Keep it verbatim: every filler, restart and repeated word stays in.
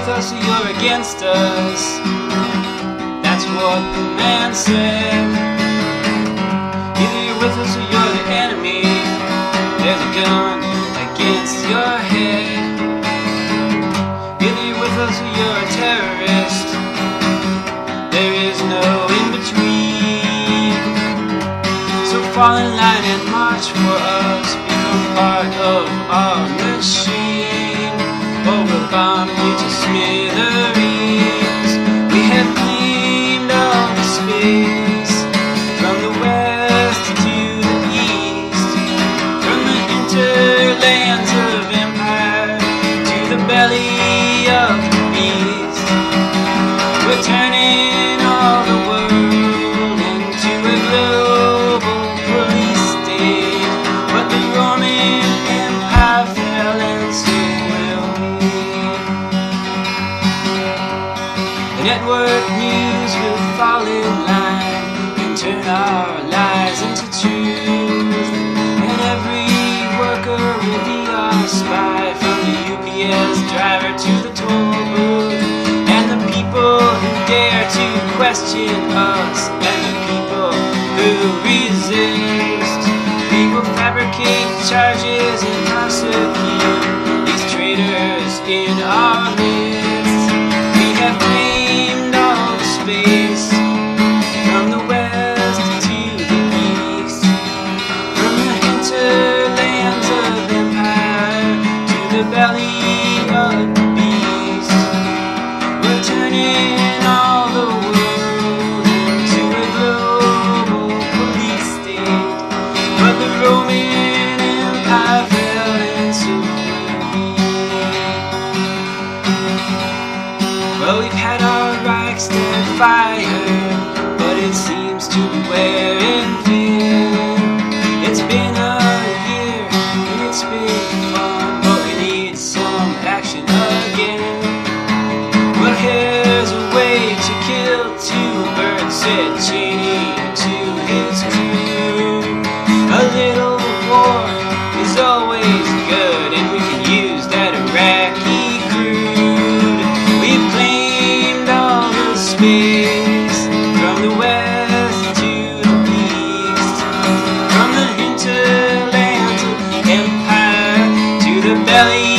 with us or you're against us. That's what the man said. Either you're with us or you're the enemy. There's a gun against your head. Either you're with us or you're a terrorist. There is no in between. So fall in line and march for us. Become part of our machine, or we'll bomb you to smithereens. We have claimed all the space, from the west to the east, from the hinterlands of empire to the belly of the beast. We're turning all the world into a global police state, but the Roman Empire fell and so will we. The network news will fall in line and turn our lies into truth, and every worker will be our spy, from the U P S driver to the toll booth. And the people who dare to question us, and the people who resist, we will fabricate charges and prosecute these traitors in our midst. We have claimed all the space, from the west to the east, from the hinterlands of empire to the belly of the beast. We're turning all the world into a global police state, but the Roman Empire fell and so will we. Well, we've had our Reichstag fire, but it seems to be wearing thin. It's been a year and it's been fun, but we need some action again. Well, here's a way to kill two birds, said Cheney to his crew. A little war is always good, and we can use that Iraqi crude. We've claimed all the space, from the west to the east, from the hinterlands of empire to the belly